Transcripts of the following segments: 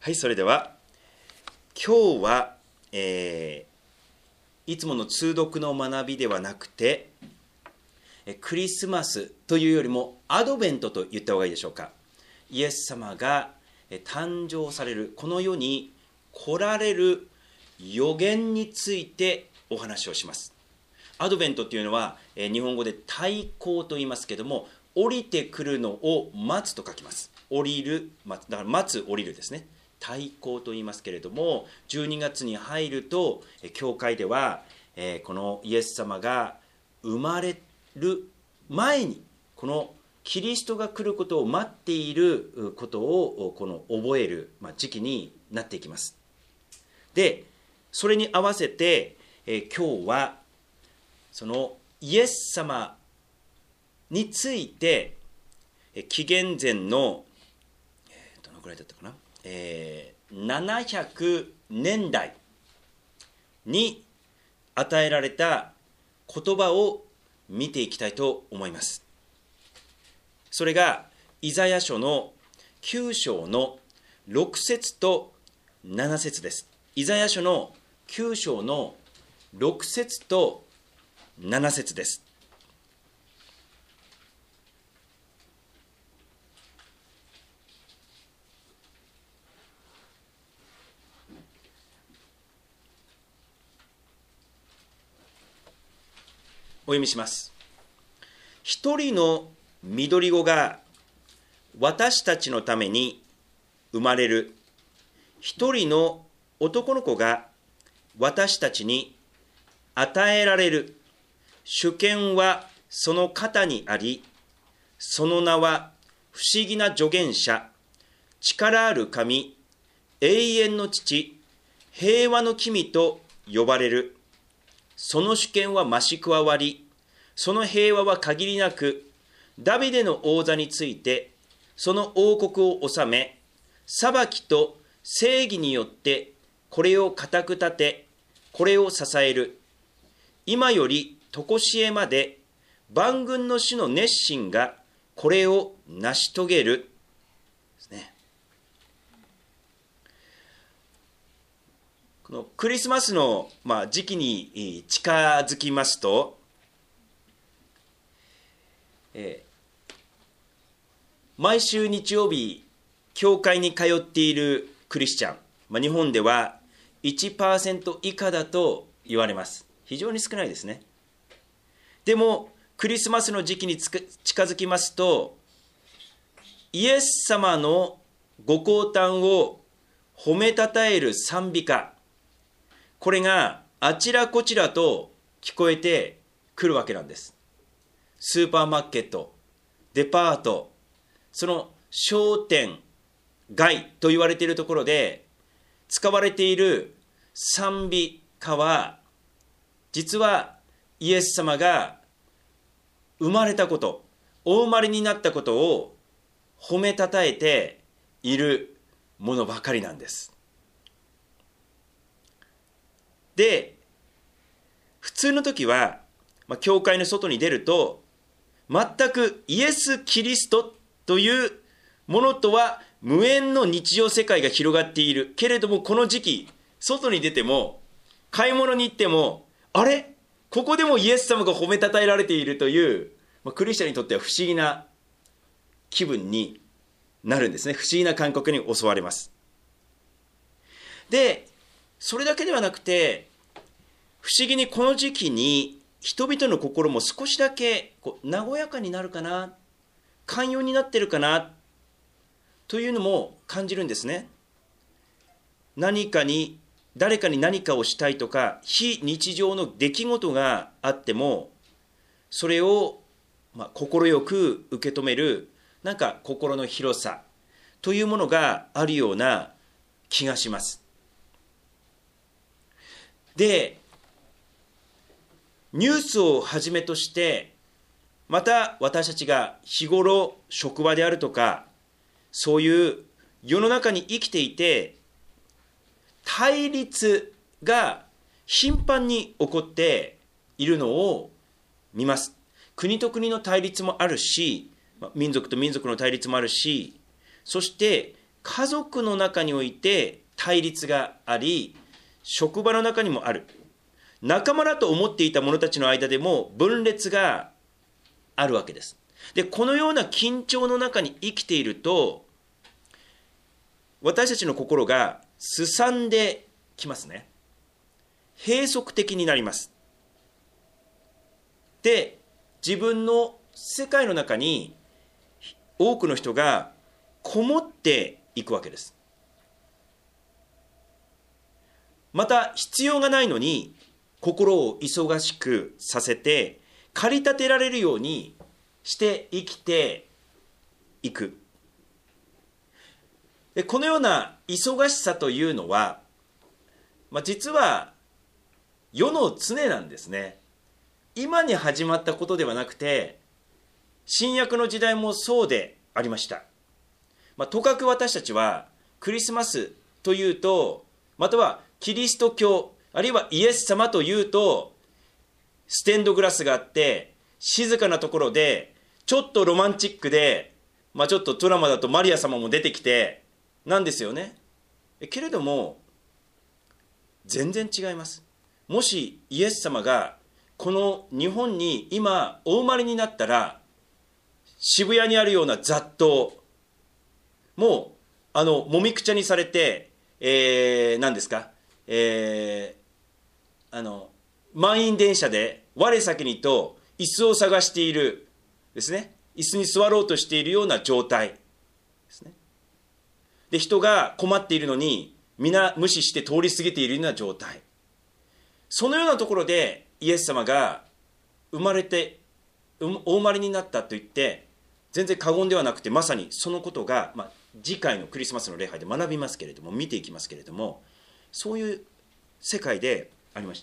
はい、それでは今日は、いつもの通読の学びではなくてクリスマスというよりもアドベントと言った方がいいでしょうか。イエス様が誕生される、この世に来られる予言についてお話をします。アドベントというのは日本語で大降と言いますけども、降りてくるのを待つと書きます。降りる、だから待つ、降りるですね。大降と言いますけれども、12月に入ると教会ではこのイエス様が生まれる前にこのキリストが来ることを待っていることを覚える時期になっていきます。で、それに合わせて今日はそのイエス様について紀元前のどのくらいだったかな、700年代に与えられた言葉を見ていきたいと思います。それがイザヤ書の9章の6節と7節です。イザヤ書の9章の6節と7節です。お読みします。一人の緑子が私たちのために生まれる。一人の男の子が私たちに与えられる。主権はその肩にあり、その名は不思議な助言者、力ある神、永遠の父、平和の君と呼ばれる。その主権は増し加わり、その平和は限りなく、ダビデの王座について、その王国を治め、裁きと正義によってこれを固く立て、これを支える。今より常しえまで万軍の主の熱心がこれを成し遂げるですね。このクリスマスの時期に近づきますと、毎週日曜日教会に通っているクリスチャン、日本では 1% 以下だと言われます。非常に少ないですね。でもクリスマスの時期に近づきますと、イエス様のご降誕を褒めたたえる賛美歌、これがあちらこちらと聞こえてくるわけなんです。スーパーマーケット、デパート、その商店街と言われているところで使われている賛美歌は、実はイエス様が生まれたこと、お生まれになったことを褒めたたえているものばかりなんです。で、普通の時は、教会の外に出ると、全くイエス・キリストというものとは無縁の日常世界が広がっているけれども、この時期外に出ても買い物に行っても、あれここでもイエス様が褒めたたえられているという、クリスチャンにとっては不思議な気分になるんですね。不思議な感覚に襲われます。で、それだけではなくて、不思議にこの時期に人々の心も少しだけ和やかになるかな、寛容になってるかなというのも感じるんですね。誰かに何かをしたいとか、非日常の出来事があっても、それを快く受け止める、心の広さというものがあるような気がします。で、ニュースをはじめとして、また私たちが日頃職場であるとか、そういう世の中に生きていて、対立が頻繁に起こっているのを見ます。国と国の対立もあるし、民族と民族の対立もあるし、そして家族の中において対立があり、職場の中にもある。仲間だと思っていた者たちの間でも分裂があるわけです。で、このような緊張の中に生きていると、私たちの心がすさんできますね。閉塞的になります。で、自分の世界の中に多くの人がこもっていくわけです。また必要がないのに心を忙しくさせて駆り立てられるようにして生きていく。で、このような忙しさというのは、実は世の常なんですね。今に始まったことではなくて、新約の時代もそうでありました。とかく私たちはクリスマスというと、またはキリスト教、あるいはイエス様というと、ステンドグラスがあって静かなところでちょっとロマンチックで、ちょっとドラマだとマリア様も出てきてなんですよね。けれども全然違います。もしイエス様がこの日本に今お生まれになったら、渋谷にあるような雑踏、もうもみくちゃにされて、何ですか、満員電車で我先にと椅子を探しているですね、椅子に座ろうとしているような状態ですね。で、人が困っているのに皆無視して通り過ぎているような状態、そのようなところでイエス様がお生まれになったと言って全然過言ではなくて、まさにそのことが、次回のクリスマスの礼拝で学びますけれども、見ていきますけれども、そういう世界でありました。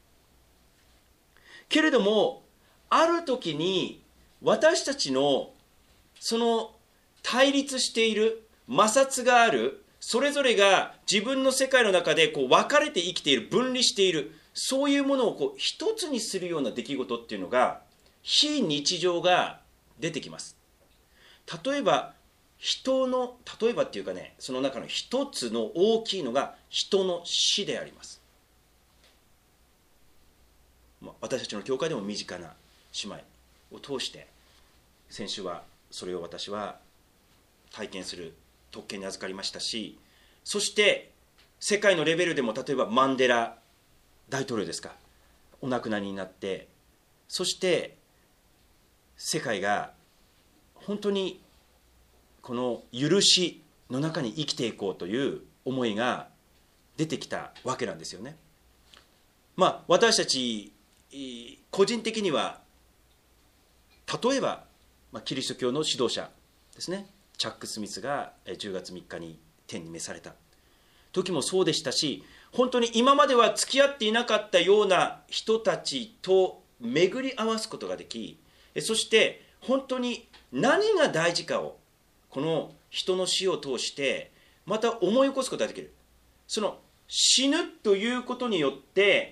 けれどもある時に私たちのその対立している摩擦がある、それぞれが自分の世界の中で分かれて生きている、分離している、そういうものを一つにするような出来事っていうのが、非日常が出てきます。例えばっていうかね、その中の一つの大きいのが人の死であります。私たちの教会でも身近な姉妹を通して、先週はそれを私は体験する特権に預かりましたし、そして世界のレベルでも、例えばマンデラ大統領ですか、お亡くなりになって、そして世界が本当にこの許しの中に生きていこうという思いが出てきたわけなんですよね。私たち個人的には、例えば、キリスト教の指導者ですね、チャック・スミスが10月3日に天に召された時もそうでしたし、本当に今までは付き合っていなかったような人たちと巡り合わすことができ、そして本当に何が大事かをこの人の死を通してまた思い起こすことができる。その死ぬということによって、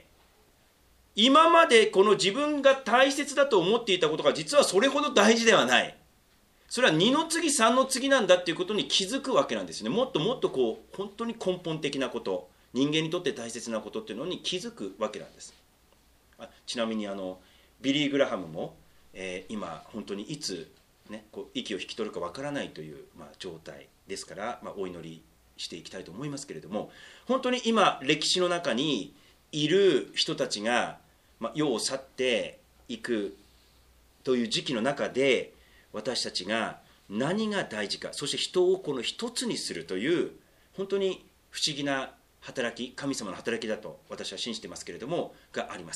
今までこの自分が大切だと思っていたことが実はそれほど大事ではない、それは2の次3の次なんだっていうことに気づくわけなんですね。もっともっと本当に根本的なこと、人間にとって大切なことっていうのに気づくわけなんです。ちなみにビリー・グラハムも、今本当にいつ、息を引き取るかわからないという、状態ですから、お祈りしていきたいと思いますけれども、本当に今歴史の中にいる人たちが、世を去っていくという時期の中で、私たちが何が大事か、そして人をこの一つにするという本当に不思議な働き、神様の働きだと私は信じていますけれどもがあります。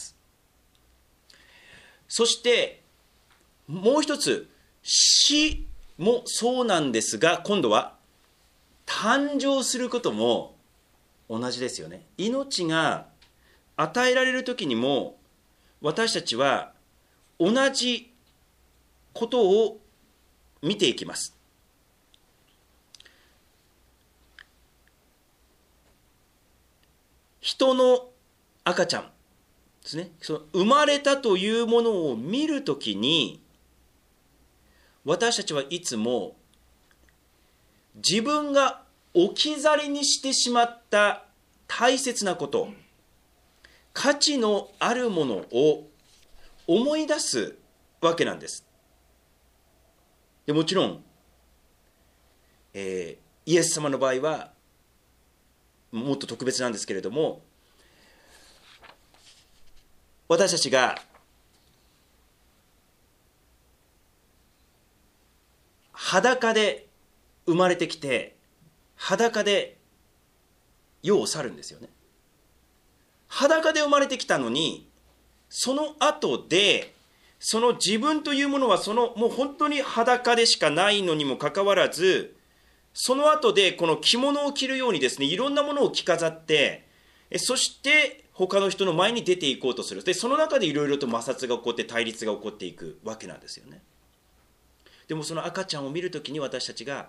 そしてもう一つ、死もそうなんですが、今度は誕生することも同じですよね。命が与えられる時にも私たちは同じことを見ていきます。人の赤ちゃんですね、その生まれたというものを見るときに、私たちはいつも自分が置き去りにしてしまった大切なこと、価値のあるものを思い出すわけなんです。でもちろん、イエス様の場合はもっと特別なんですけれども、私たちが裸で生まれてきて、裸で世を去るんですよね。裸で生まれてきたのに、その後でその自分というものはもう本当に裸でしかないのにもかかわらず、その後でこの着物を着るようにですね、いろんなものを着飾って、そして他の人の前に出ていこうとする。でその中でいろいろと摩擦が起こって対立が起こっていくわけなんですよね。でもその赤ちゃんを見るときに私たちが、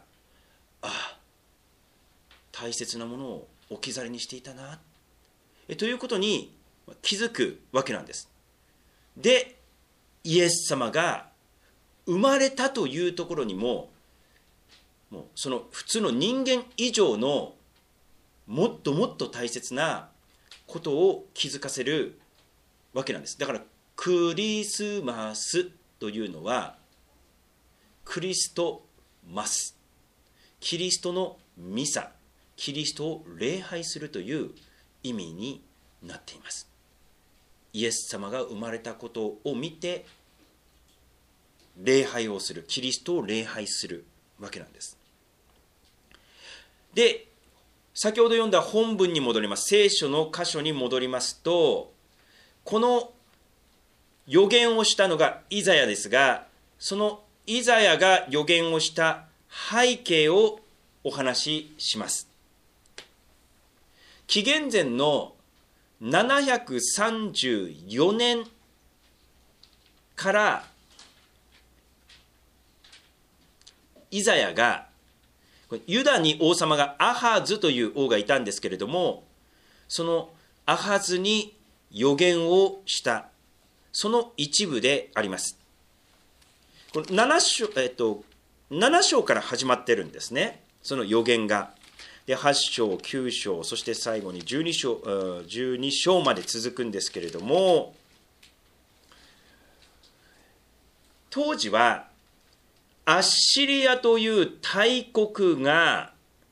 大切なものを置き去りにしていたなということに気づくわけなんです。でイエス様が生まれたというところにも、もうその普通の人間以上のもっともっと大切なことを気づかせるわけなんです。だからクリスマスというのはクリストマス、キリストのミサ、キリストを礼拝するという意味になっています。イエス様が生まれたことを見て礼拝をする、キリストを礼拝するわけなんです。で先ほど読んだ本文に戻ります。聖書の箇所に戻りますと、この預言をしたのがイザヤですが、そのイザヤが預言をした背景をお話しします。紀元前の734年からイザヤが、ユダに王様がアハズという王がいたんですけれども、そのアハズに預言をしたその一部であります。この7章から始まってるんですね、その預言が。で8章9章そして最後に12章まで続くんですけれども、当時はアッシリアという大国が、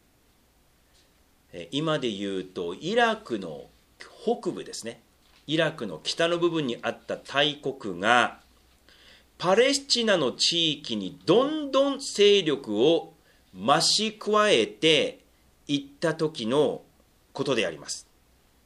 今で言うとイラクの北部ですね、イラクの北の部分にあった大国がパレスチナの地域にどんどん勢力を増し加えていった時のことであります。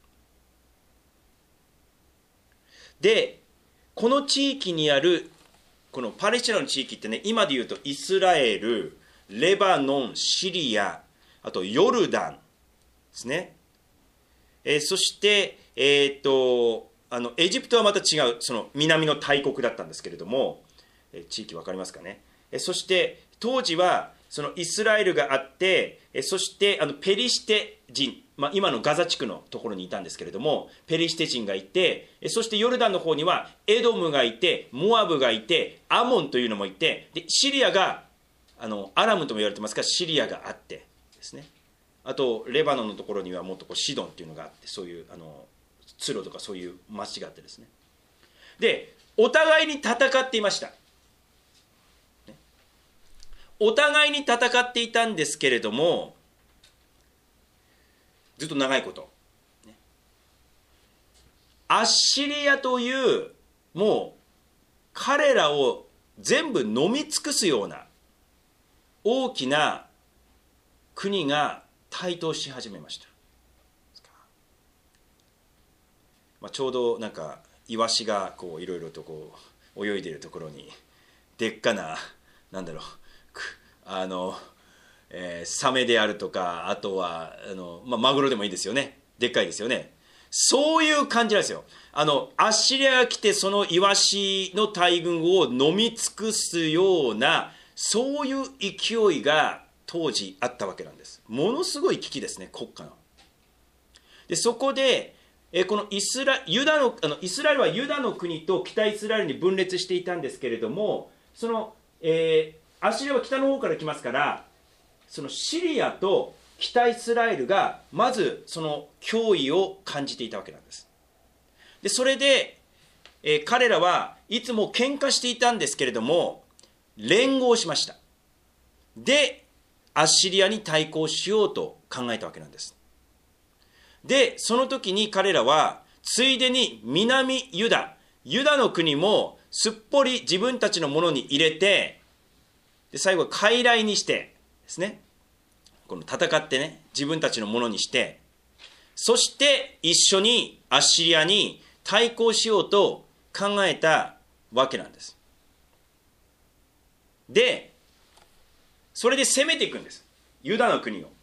でこの地域にあるこのパレスチナの地域ってね、今で言うとイスラエル、レバノン、シリア、あとヨルダンですね。そしてエジプトはまた違うその南の大国だったんですけれども、地域わかりますかね。そして当時はそのイスラエルがあって、そしてペリシテ人、今のガザ地区のところにいたんですけれども、ペリシテ人がいて、そしてヨルダンの方にはエドムがいて、モアブがいて、アモンというのもいて、でシリアがアラムとも言われてますがシリアがあってですね、あとレバノンのところにはもっとシドンっていうのがあって、そういうツロとかそういう町があってですね、でお互いに戦っていました。お互いに戦っていたんですけれども、ずっと長いこと、アッシリアというもう彼らを全部飲み尽くすような大きな国が台頭し始めました。ちょうどなんかイワシがこういろいろとこう泳いでいるところにでっかなサメであるとか、あとはマグロでもいいですよね、でっかいですよね。そういう感じなんですよ。アッシリアが来てそのイワシの大群を飲み尽くすような、そういう勢いが当時あったわけなんです。ものすごい危機ですね、国家の。でそこでこのイスラエルはユダの国と北イスラエルに分裂していたんですけれども、そのアッシリアは北の方から来ますから、そのシリアと北イスラエルがまずその脅威を感じていたわけなんです。でそれで、彼らはいつも喧嘩していたんですけれども、連合しました。でアッシリアに対抗しようと考えたわけなんです。でその時に彼らはついでに南ユダの国もすっぽり自分たちのものに入れて、で最後は傀儡にしてですね、この戦ってね、自分たちのものにして、そして一緒にアッシリアに対抗しようと考えたわけなんです。でそれで攻めていくんです、ユダの国を。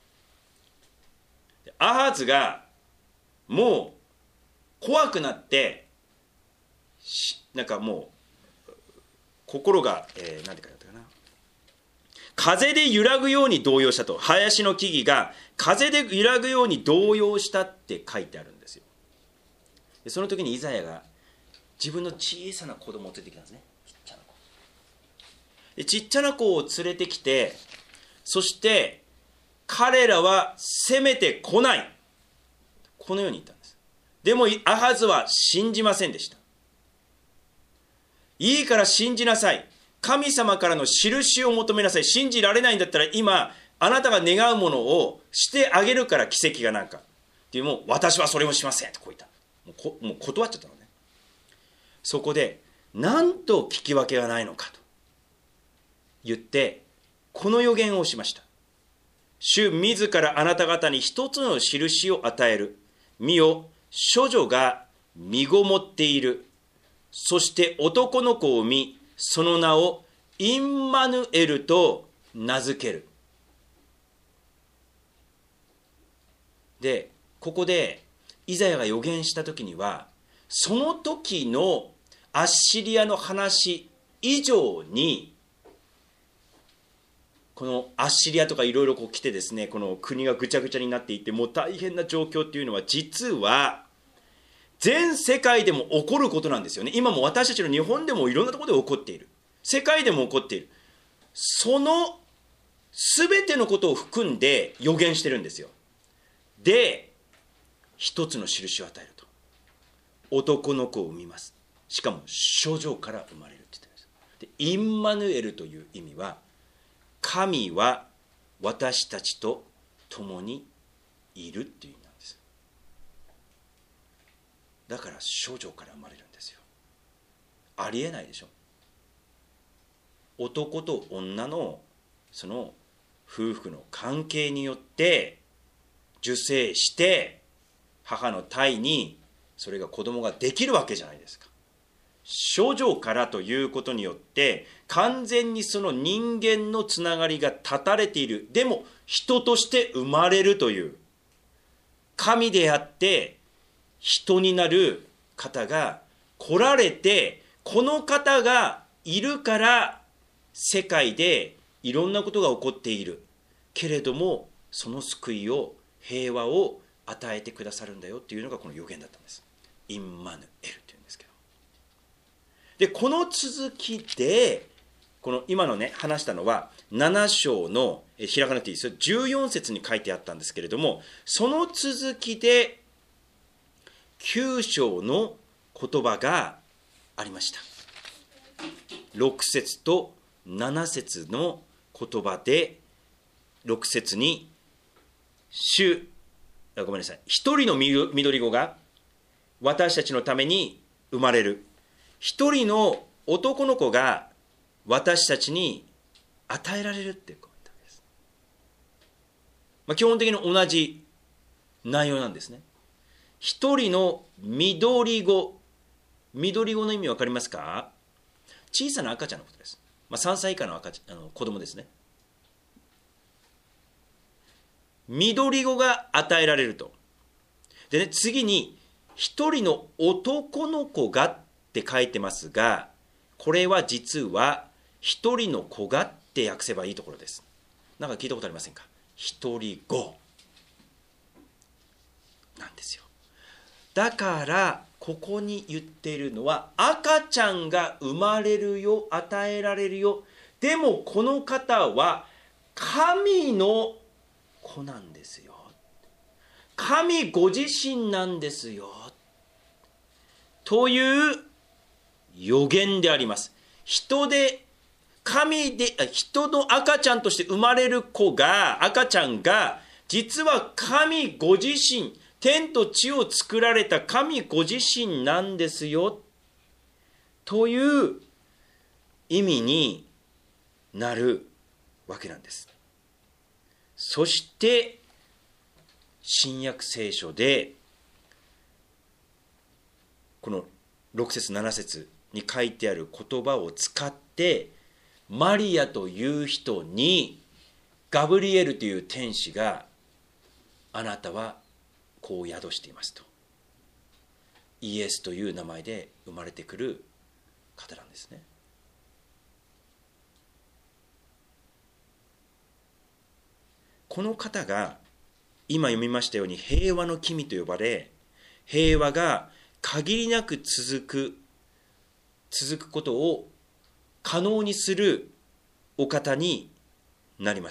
アハズがもう怖くなって、なんかもう心が、なんて書いてあったかな、風で揺らぐように動揺したと。林の木々が風で揺らぐように動揺したって書いてあるんですよ。でその時にイザヤが自分の小さな子供を連れてきたんですね。ちっちゃな子を連れてきて、そして彼らは攻めてこない、このように言ったんです。でもアハズは信じませんでした。いいから信じなさい、神様からの印を求めなさい、信じられないんだったら今あなたが願うものをしてあげるから、奇跡がなんかっていう、もう私はそれもしませんとこう言った。もう断っちゃったのね。そこでなんと聞き分けがないのかと言ってこの予言をしました。主自らあなた方に一つの印を与える。見よ、処女が身ごもっている。そして男の子を産み、その名をインマヌエルと名付ける。でここでイザヤが予言した時には、その時のアッシリアの話以上に、このアッシリアとかいろいろ来てですね、この国がぐちゃぐちゃになっていて、もう大変な状況っていうのは実は全世界でも起こることなんですよね。今も私たちの日本でもいろんなところで起こっている、世界でも起こっている、その全てのことを含んで予言してるんですよ。で一つの印を与えると、男の子を産みます、しかも処女から生まれるって言ってるんです。でインマヌエルという意味は、神は私たちと共にいるっていう意味なんです。だから処女から生まれるんですよ。ありえないでしょ。男と女のその夫婦の関係によって受精して母の胎にそれが子供ができるわけじゃないですか。処女からということによって完全にその人間のつながりが断たれている。でも人として生まれるという神であって人になる方が来られて、この方がいるから世界でいろんなことが起こっているけれども、その救いを、平和を与えてくださるんだよっていうのがこの予言だったんです。インマヌエルというんですけど、でこの続きでこの今のね話したのは7章の開かなくていいですよ、14節に書いてあったんですけれども、その続きで9章の言葉がありました。6節と7節の言葉で、6節にごめんなさい、一人の緑子が私たちのために生まれる、一人の男の子が私たちに与えられるってコメントです。基本的に同じ内容なんですね。一人の緑子、緑子の意味分かりますか？小さな赤ちゃんのことです。3歳以下の子供ですね。緑子が与えられると。でね、次に一人の男の子がって書いてますが、これは実は一人の子がって訳せばいいところです。なんか聞いたことありませんか？一人子なんですよ。だからここに言っているのは、赤ちゃんが生まれるよ、与えられるよ。でもこの方は神の子なんですよ。神ご自身なんですよ。という予言であります。人の赤ちゃんとして生まれる赤ちゃんが、実は神ご自身、天と地を作られた神ご自身なんですよ。という意味になるわけなんです。そして新約聖書でこの6節7節に書いてある言葉を使って、マリアという人にガブリエルという天使が、あなたはこう宿していますと、イエスという名前で生まれてくる方なんですね。この方が今読みましたように平和の君と呼ばれ、平和が限りなく続くことを可能にするお方になります。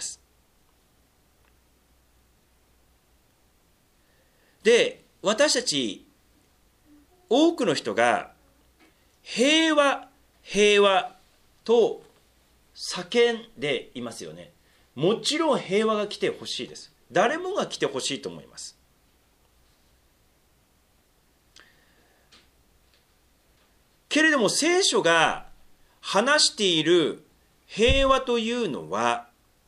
で、私たち多くの人が平和平和と叫んでいますよね。もちろん平和が来てほしいです。誰もが来てほしいと思います。けれども聖書が話している平和というのは、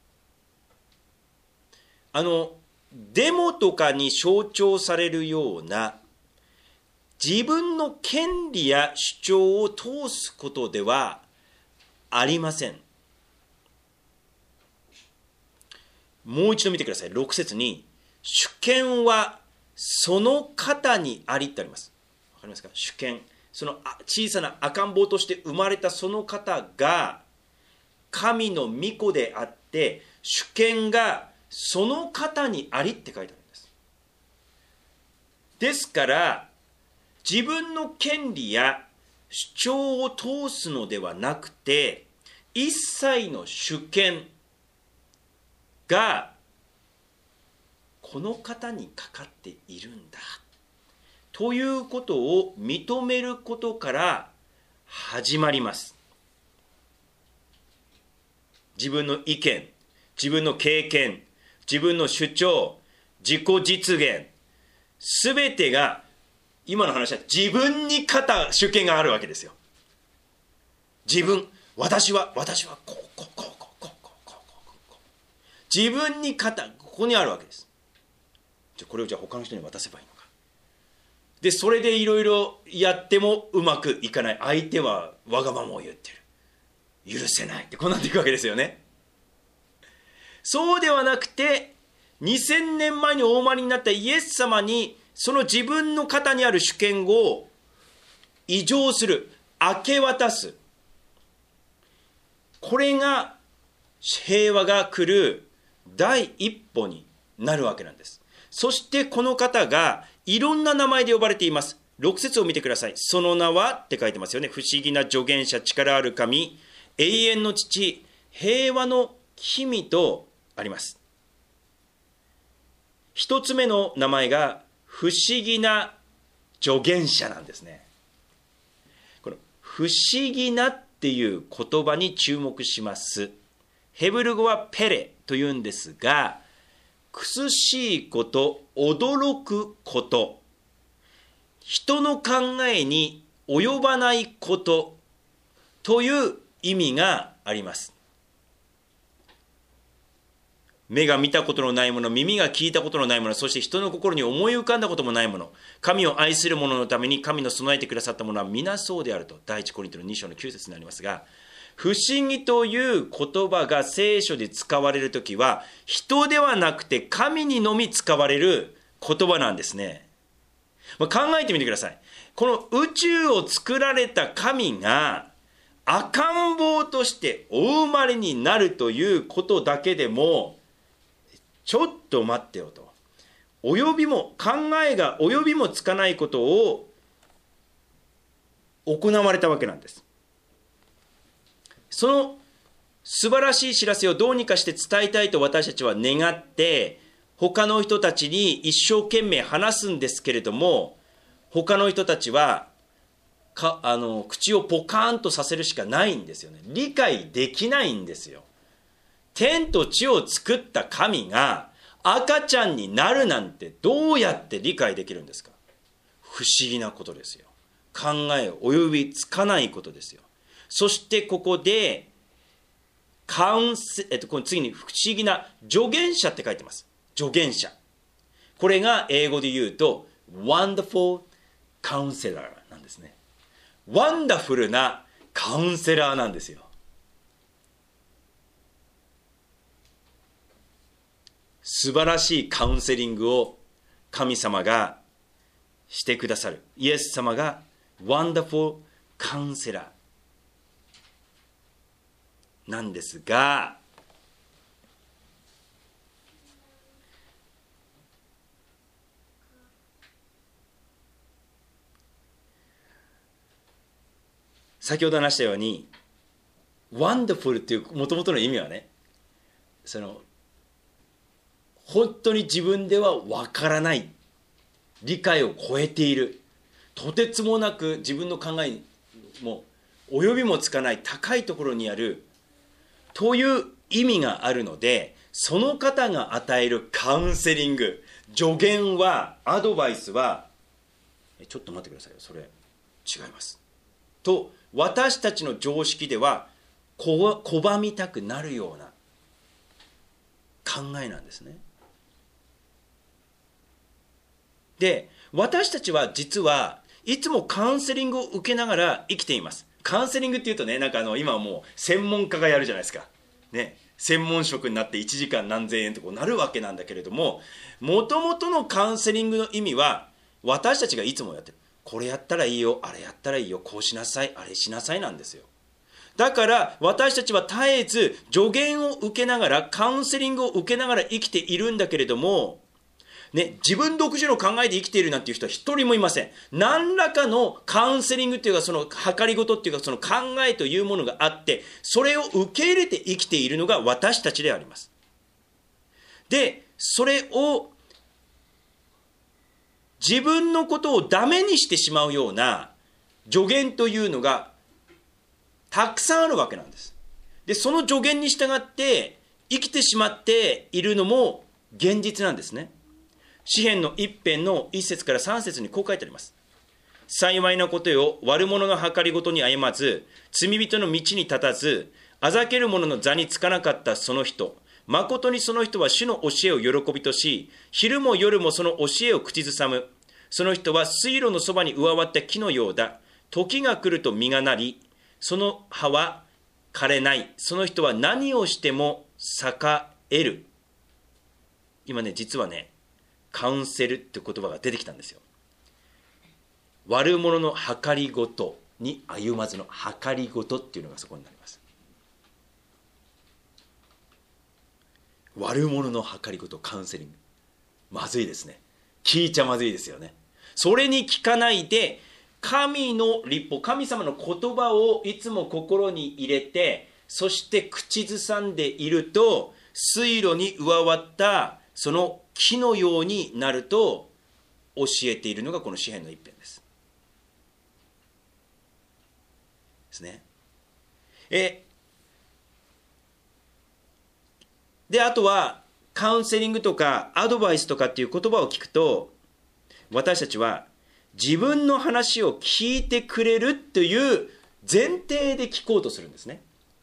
デモとかに象徴されるような自分の権利や主張を通すことではありません。もう一度見てください。6節に主権はその方にありってあります。わかりますか？主権、その小さな赤ん坊として生まれたその方が神の御子であって、主権がその方にありって書いてあるんです。ですから自分の権利や主張を通すのではなくて、一切の主権がこの方にかかっているんだということを認めることから始まります。自分の意見、自分の経験、自分の主張、自己実現、すべてが今の話は自分に主権があるわけですよ。私はこう自分にここにあるわけです。これを他の人に渡せばいいのか。でそれでいろいろやってもうまくいかない。相手はわがままを言ってる、許せないってこうなっていくわけですよね。そうではなくて、2000年前にお生まれになったイエス様にその自分の肩にある主権を移譲する、明け渡す。これが平和が来る第一歩になるわけなんです。そしてこの方がいろんな名前で呼ばれています。6節を見てください。その名はって書いてますよね。不思議な助言者、力ある神、永遠の父、平和の君とあります。一つ目の名前が不思議な助言者なんですね。この不思議なっていう言葉に注目します。ヘブル語はペレというんですが、苦しいこと、驚くこと、人の考えに及ばないことという意味があります。目が見たことのないもの、耳が聞いたことのないもの、そして人の心に思い浮かんだこともないもの、神を愛する者のために神の備えてくださったものは皆そうであると、第一コリントの2章の9節になりますが、不思議という言葉が聖書で使われるときは、人ではなくて神にのみ使われる言葉なんですね。考えてみてください。この宇宙を作られた神が赤ん坊としてお生まれになるということだけでも、ちょっと待ってよと。考えが及びもつかないことを行われたわけなんです。その素晴らしい知らせをどうにかして伝えたいと私たちは願って、 他の人たちに一生懸命話すんですけれども、他の人たちは口をポカーンとさせるしかないんですよね。理解できないんですよ。天と地を作った神が赤ちゃんになるなんてどうやって理解できるんですか。不思議なことですよ。考え及びつかないことですよ。そしてここでこの次に不思議な助言者って書いてます。助言者。これが英語で言うと Wonderful Counselor なんですね。ワンダフルなカウンセラーなんですよ。素晴らしいカウンセリングを神様がしてくださる。イエス様がワンダフルカウンセラーなんですが、先ほど話したようにワンダフルっていう元々の意味はね、本当に自分ではわからない、理解を超えている、とてつもなく自分の考えも及びもつかない高いところにあるという意味があるので、その方が与えるカウンセリング、助言は、アドバイスは、ちょっと待ってくださいよ、それ違いますと私たちの常識では拒みたくなるような考えなんですね。で、私たちは実はいつもカウンセリングを受けながら生きています。カウンセリングっていうとね、なんか今はもう専門家がやるじゃないですか。ね、専門職になって1時間何千円とこうなるわけなんだけれども、もともとのカウンセリングの意味は、私たちがいつもやってる。これやったらいいよ、あれやったらいいよ、こうしなさい、あれしなさいなんですよ。だから私たちは絶えず助言を受けながら、カウンセリングを受けながら生きているんだけれども、ね、自分独自の考えで生きているなんていう人は一人もいません。何らかのカウンセリングというか、その計りごとっていうか、その考えというものがあって、それを受け入れて生きているのが私たちであります。で、それを自分のことをダメにしてしまうような助言というのがたくさんあるわけなんです。で、その助言に従って生きてしまっているのも現実なんですね。詩編の一編の一節から三節にこう書いてあります。幸いなことよ、悪者の計りごとに歩まず、罪人の道に立たず、あざける者の座につかなかったその人、誠にその人は主の教えを喜びとし、昼も夜もその教えを口ずさむ。その人は水路のそばに植わった木のようだ。時が来ると実がなり、その葉は枯れない。その人は何をしても栄える。今ね、実はね、カウンセルって言葉が出てきたんですよ。悪者の計りごとに歩まずの計りごとっていうのがそこになります。悪者の計りごと、カウンセリング。まずいですね。聞いちゃまずいですよね。それに聞かないで、神の律法、神様の言葉をいつも心に入れて、そして口ずさんでいると、水路に植わったその木のようになると教えているのがこの詩編の一編です。ですね。で、あとはカウンセリングとかアドバイスとかっていう言葉を聞くと、私たちは自分の話を聞いてくれるという前提で聞こうとするんですね。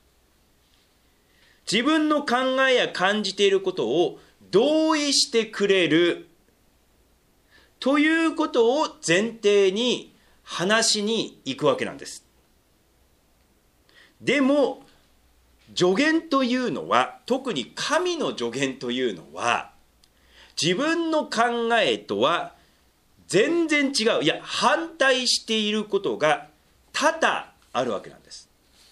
自分の考えや感じていることを同意してくれるということを前提に話に行くわけなんです。でも助言というのは、特に神の助言というのは、自分の考えとは全然違う、いや反対していることが多々あるわけなんです。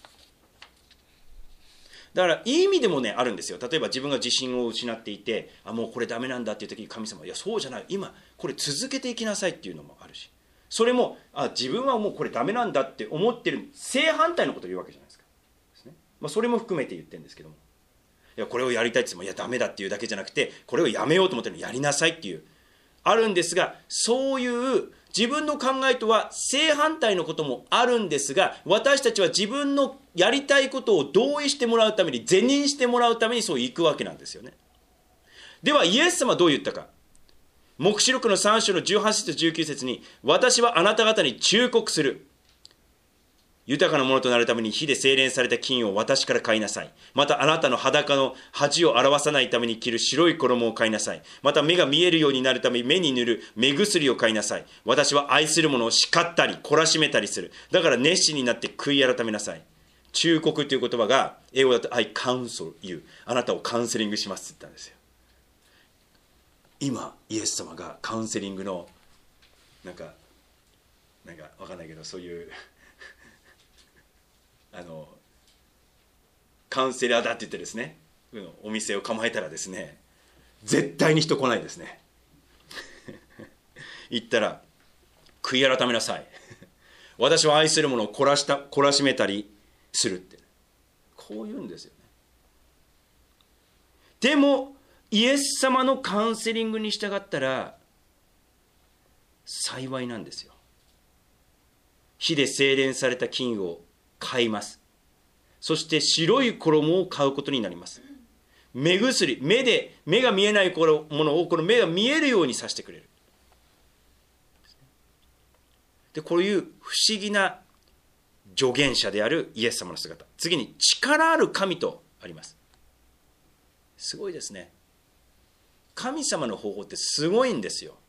だからいい意味でもねあるんですよ。例えば自分が自信を失っていて、もうこれダメなんだっていう時に神様は、いやそうじゃない、今これ続けていきなさいっていうのもあるし、それも自分はもうこれダメなんだって思ってる正反対のことを言うわけじゃないですか。ですね。それも含めて言ってるんですけども、いやこれをやりたいって言ってもいやダメだっていうだけじゃなくて、これをやめようと思ってるのやりなさいっていうあるんですが、そういう自分の考えとは正反対のこともあるんですが、私たちは自分のやりたいことを同意してもらうために、是認してもらうためにそう行くわけなんですよね。ではイエス様はどう言ったか。黙示録の3章の18節と19節に、私はあなた方に忠告する。豊かなものとなるために火で精錬された金を私から買いなさい。またあなたの裸の恥を表さないために着る白い衣を買いなさい。また目が見えるようになるために目に塗る目薬を買いなさい。私は愛する者を叱ったり懲らしめたりする。だから熱心になって悔い改めなさい。忠告という言葉が英語だと I counsel you、 あなたをカウンセリングしますって言ったんですよ。今イエス様がカウンセリングのなんか分かんないけど、そういうカウンセラーだって言ってですね、お店を構えたらですね、絶対に人来ないですね言ったら悔い改めなさい私は愛する者を懲らしめたりするって、こう言うんですよね。でもイエス様のカウンセリングに従ったら幸いなんですよ。火で精錬された金を買います。そして白い衣を買うことになります。目薬、目が見えないものをこの目が見えるようにさせてくれる。でこういう不思議な助言者であるイエス様の姿。次に力ある神とあります。すごいですね。神様の方法ってすごいんですよ。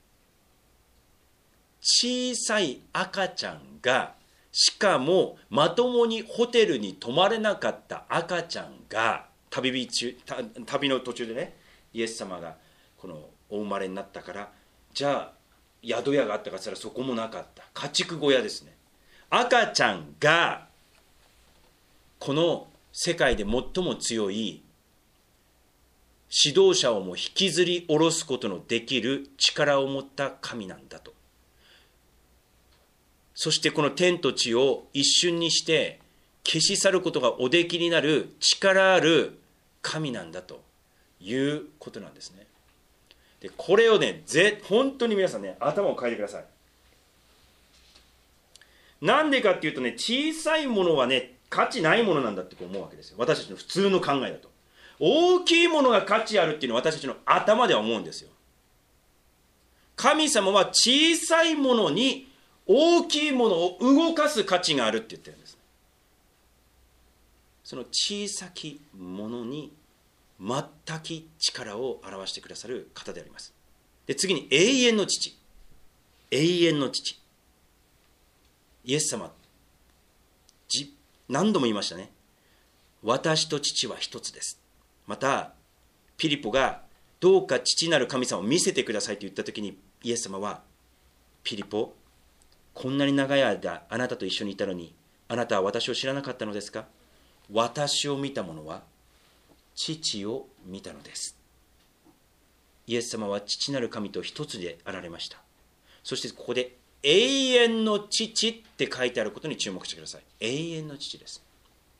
小さい赤ちゃんが、しかもまともにホテルに泊まれなかった赤ちゃんが、旅の途中でね、イエス様がこのお生まれになったから、じゃあ宿屋があったかって言ったらそこもなかった。家畜小屋ですね。赤ちゃんがこの世界で最も強い指導者をも引きずり下ろすことのできる力を持った神なんだと。そしてこの天と地を一瞬にして消し去ることがおできになる力ある神なんだということなんですね。でこれをね、本当に皆さんね、頭を変えてください。なんでかっていうとね、小さいものはね、価値ないものなんだって思うわけですよ。私たちの普通の考えだと。大きいものが価値あるっていうのは私たちの頭では思うんですよ。神様は小さいものに大きいものを動かす価値があるって言ってるんです。その小さきものに全き力を表してくださる方であります。で次に永遠の父。永遠の父。イエス様、何度も言いましたね。私と父は一つです。またピリポがどうか父なる神様を見せてくださいと言ったときに、イエス様は、ピリポ、こんなに長い間あなたと一緒にいたのに、あなたは私を知らなかったのですか？私を見た者は父を見たのです。イエス様は父なる神と一つであられました。そしてここで永遠の父って書いてあることに注目してください。永遠の父です。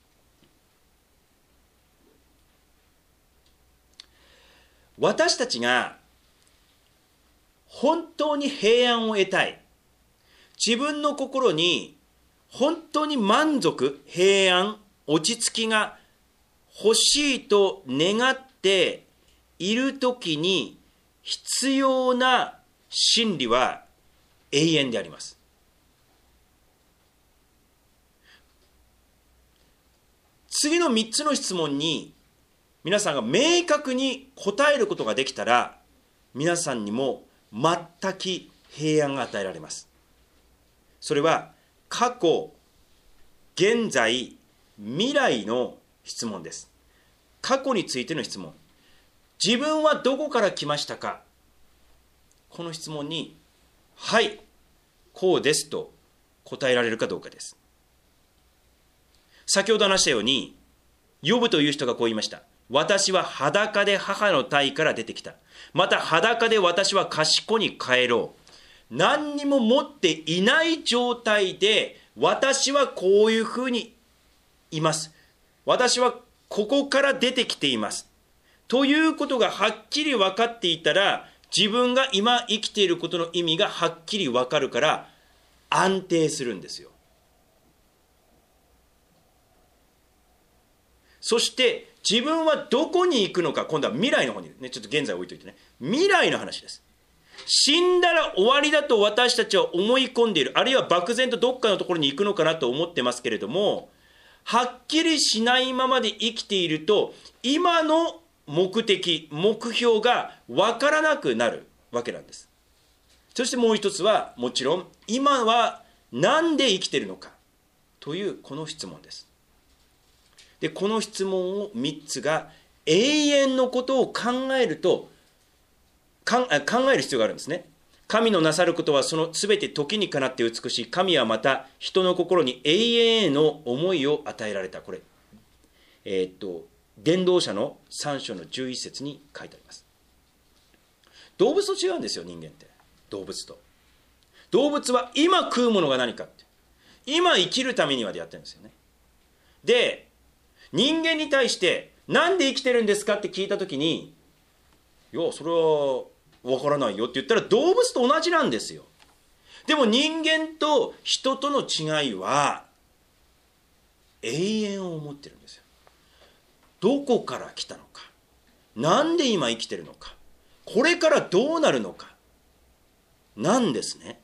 私たちが本当に平安を得たい、自分の心に本当に満足、平安、落ち着きが欲しいと願っているときに必要な真理は永遠であります。次の3つの質問に皆さんが明確に答えることができたら、皆さんにも全く平安が与えられます。それは過去、現在、未来の質問です。過去についての質問。自分はどこから来ましたか？この質問に、はい、こうですと答えられるかどうかです。先ほど話したように、ヨブという人がこう言いました。私は裸で母の胎から出てきた。また裸で私は賢に帰ろう。何にも持っていない状態で私はこういうふうにいます。私はここから出てきていますということがはっきり分かっていたら、自分が今生きていることの意味がはっきり分かるから安定するんですよ。そして自分はどこに行くのか、今度は未来の方にね、ちょっと現在置いといてね、未来の話です。死んだら終わりだと私たちは思い込んでいる、あるいは漠然とどっかのところに行くのかなと思ってますけれども、はっきりしないままで生きていると、今の目的、目標が分からなくなるわけなんです。そしてもう一つは、もちろん今は何で生きているのかというこの質問です。で、この質問を3つが永遠のことを考える必要があるんですね。神のなさることはそのすべて時にかなって美しい。神はまた人の心に永遠への思いを与えられた。これ、伝道者の3章の11節に書いてあります。動物と違うんですよ、人間って。動物と。動物は今食うものが何かって。今生きるためにはでやってるんですよね。で、人間に対してなんで生きてるんですかって聞いたときに、いや、それはわからないよって言ったら動物と同じなんですよ。でも人間と人との違いは永遠を持ってるんですよ。どこから来たのか、なんで今生きてるのか、これからどうなるのかなんですね。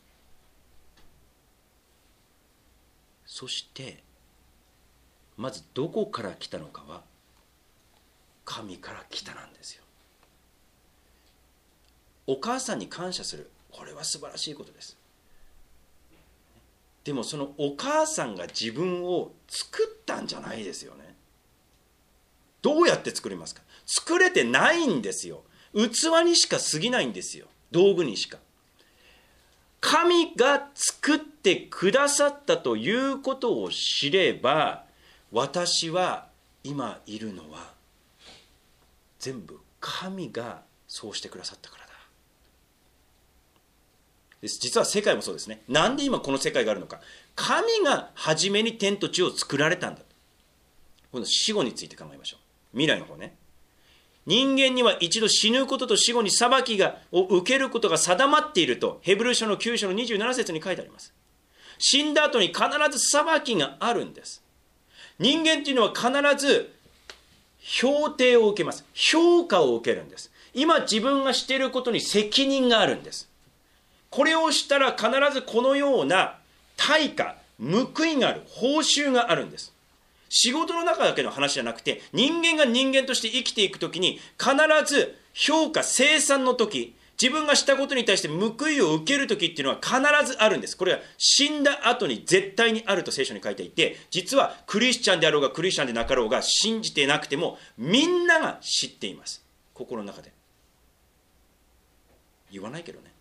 そしてまずどこから来たのかは神から来たなんですよ。お母さんに感謝する、これは素晴らしいことです。でもそのお母さんが自分を作ったんじゃないですよね。どうやって作りますか。作れてないんですよ。器にしか過ぎないんですよ。道具にしか。神が作ってくださったということを知れば、私は今いるのは全部神がそうしてくださったからだ。実は世界もそうですね。なんで今この世界があるのか。神が初めに天と地を作られたんだ。この死後について考えましょう。未来の方ね。人間には一度死ぬことと死後に裁きを受けることが定まっていると、ヘブル書の9章の27節に書いてあります。死んだ後に必ず裁きがあるんです。人間っていうのは必ず評定を受けます。評価を受けるんです。今自分がしていることに責任があるんです。これをしたら必ずこのような対価、報いがある、報酬があるんです。仕事の中だけの話じゃなくて、人間が人間として生きていくときに必ず評価、清算の時、自分がしたことに対して報いを受けるときっていうのは必ずあるんです。これは死んだ後に絶対にあると聖書に書いていて、実はクリスチャンであろうがクリスチャンでなかろうが信じてなくてもみんなが知っています。心の中で。言わないけどね。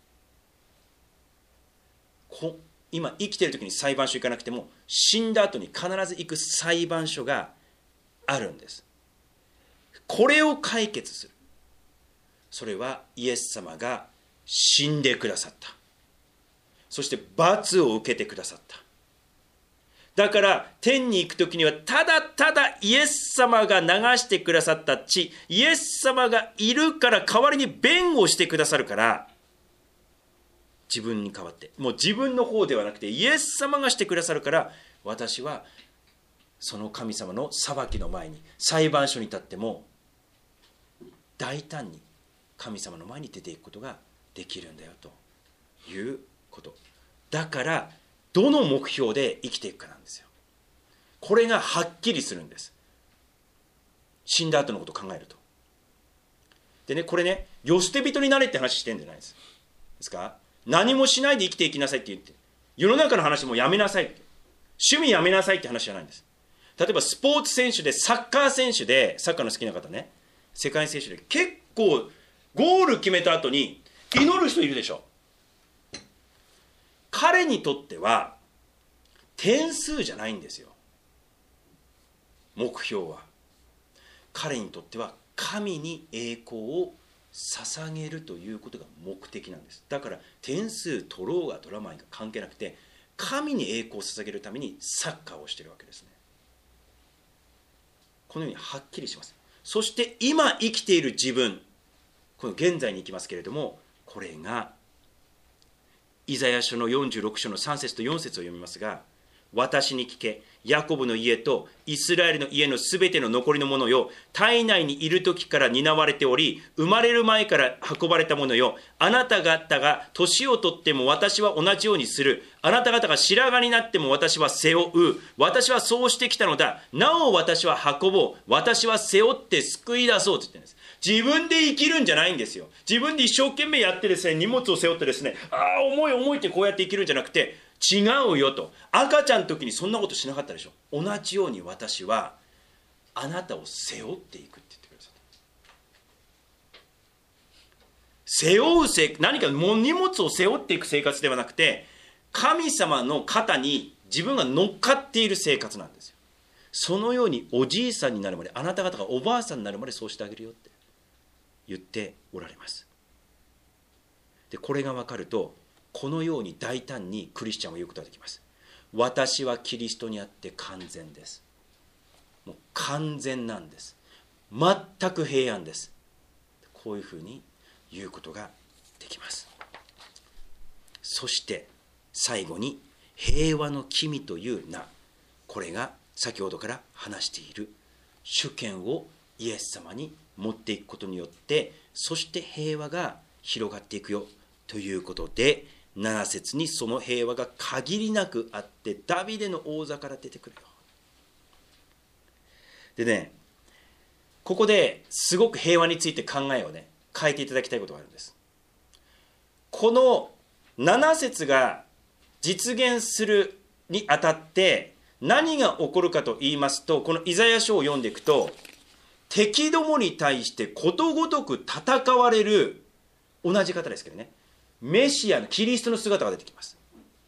今生きている時に裁判所行かなくても、死んだ後に必ず行く裁判所があるんです。これを解決する。それはイエス様が死んでくださった。そして罰を受けてくださった。だから天に行くときにはただただイエス様が流してくださった血、イエス様がいるから代わりに弁護してくださるから、自分に代わって、もう自分の方ではなくてイエス様がしてくださるから、私はその神様の裁きの前に、裁判所に立っても大胆に神様の前に出ていくことができるんだよということ。だからどの目標で生きていくかなんですよ。これがはっきりするんです。死んだ後のことを考えると。でね、これね、世捨て人になれって話してるんじゃないですか。何もしないで生きていきなさいって言って、世の中の話もやめなさいって、趣味やめなさいって話じゃないんです。例えばスポーツ選手で、サッカー選手で、サッカーの好きな方ね、世界選手で結構ゴール決めた後に祈る人いるでしょ。彼にとっては点数じゃないんですよ。目標は彼にとっては神に栄光を捧げるということが目的なんです。だから点数取ろうが取らないが関係なくて、神に栄光を捧げるためにサッカーをしているわけですね。 このようにはっきりします。そして今生きている自分、この現在に行きますけれども、これがイザヤ書の46章の3節と4節を読みますが、私に聞け、ヤコブの家とイスラエルの家のすべての残りのものよ、体内にいる時から担われており、生まれる前から運ばれたものよ、あなた方が年を取っても私は同じようにする。あなた方が白髪になっても私は背負う。私はそうしてきたのだ。なお私は運ぼう。私は背負って救い出そうと言ってるんです。自分で生きるんじゃないんですよ。自分で一生懸命やってですね、荷物を背負ってですね、重い重いってこうやって生きるんじゃなくて、違うよと。赤ちゃんの時にそんなことしなかったでしょ。同じように私はあなたを背負っていくって言ってくださった。背負う何か荷物を背負っていく生活ではなくて、神様の肩に自分が乗っかっている生活なんですよ。そのようにおじいさんになるまで、あなた方がおばあさんになるまでそうしてあげるよって言っておられます。でこれが分かると、このように大胆にクリスチャンは言うことができます。私はキリストにあって完全です。もう完全なんです。全く平安です。こういうふうに言うことができます。そして最後に平和の君という名、これが先ほどから話している主権をイエス様に持っていくことによって、そして平和が広がっていくよということで、7節にその平和が限りなくあって、ダビデの王座から出てくるよ。でね、ここですごく平和について考えをね変えていただきたいことがあるんです。この7節が実現するにあたって何が起こるかと言いますと、このイザヤ書を読んでいくと、敵どもに対してことごとく戦われる同じ方ですけどね、メシアのキリストの姿が出てきます。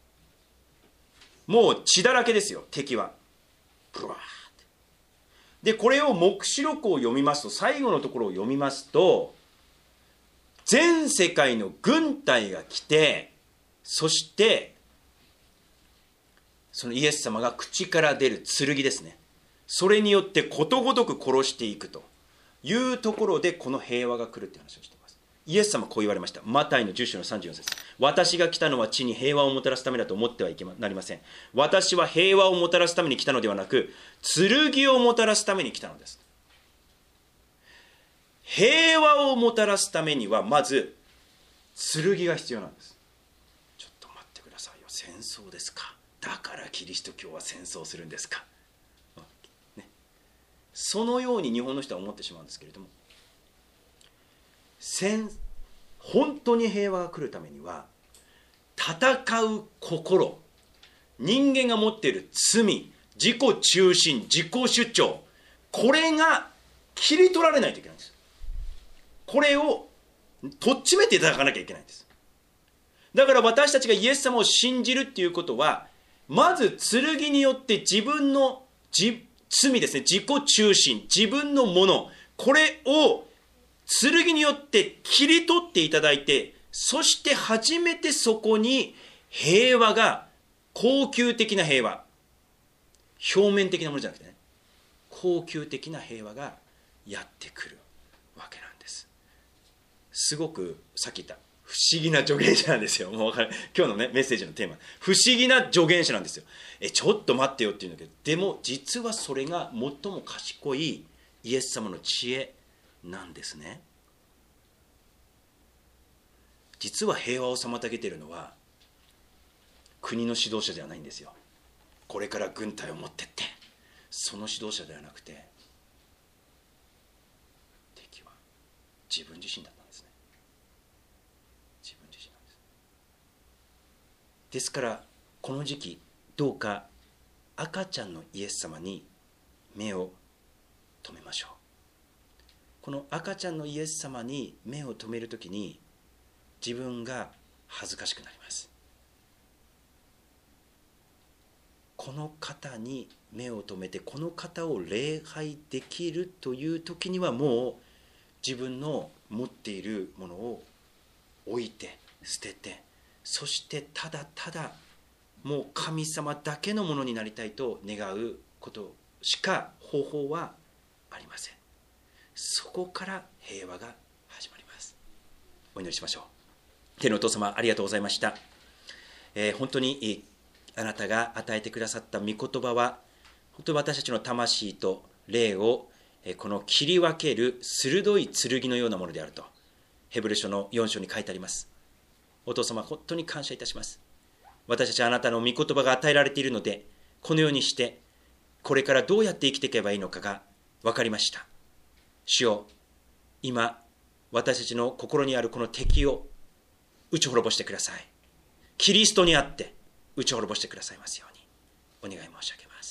もう血だらけですよ、敵は。ブワーって。でこれを黙示録を読みますと、最後のところを読みますと、全世界の軍隊が来て、そしてそのイエス様が口から出る剣ですね、それによってことごとく殺していくというところで、この平和が来るっていう話をしています。イエス様はこう言われました。マタイの10章の34節。私が来たのは地に平和をもたらすためだと思ってはいけなりません。私は平和をもたらすために来たのではなく、剣をもたらすために来たのです。平和をもたらすためにはまず剣が必要なんです。ちょっと待ってくださいよ、戦争ですか。だからキリスト教は戦争するんですか、ね、そのように日本の人は思ってしまうんですけれども、本当に平和が来るためには、戦う心、人間が持っている罪、自己中心、自己主張、これが切り取られないといけないんです。これをとっちめていただかなきゃいけないんです。だから私たちがイエス様を信じるっていうことは、まず剣によって自分の罪ですね、自己中心、自分のもの、これを剣によって切り取っていただいて、そして初めてそこに平和が、恒久的な平和、表面的なものじゃなくてね、恒久的な平和がやってくるわけなんです。すごくさっき言った不思議な助言者なんですよ。もう今日のねメッセージのテーマ、不思議な助言者なんですよ。ちょっと待ってよって言うんだけど、でも実はそれが最も賢いイエス様の知恵なんですね。実は平和を妨げているのは国の指導者ではないんですよ。これから軍隊を持ってって、その指導者ではなくて、敵は自分自身だったんですね。自分自身なんです。ですからこの時期、どうか赤ちゃんのイエス様に目を留めましょう。この赤ちゃんのイエス様に目を留めるときに、自分が恥ずかしくなります。この方に目を留めて、この方を礼拝できるという時には、もう自分の持っているものを置いて捨てて、そしてただただもう神様だけのものになりたいと願うことしか方法はありません。そこから平和が始まります。お祈りしましょう。天のお父様、ありがとうございました。本当にあなたが与えてくださった御言葉は、本当に私たちの魂と霊をこの切り分ける鋭い剣のようなものであると、ヘブル書の4章に書いてあります。お父様、本当に感謝いたします。私たちはあなたの御言葉が与えられているので、このようにしてこれからどうやって生きていけばいいのかが分かりました。主よ、今私たちの心にあるこの敵を打ち滅ぼしてください。キリストにあって打ち滅ぼしてくださいますようにお願い申し上げます。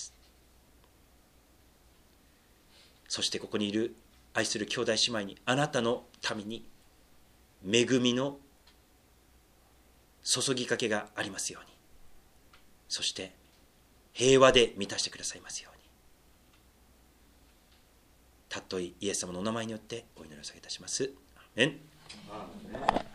そしてここにいる愛する兄弟姉妹に、あなたの民に恵みの注ぎかけがありますように、そして平和で満たしてくださいますように、たっといイエス様のお名前によってお祈りを下げいたします。アーメン。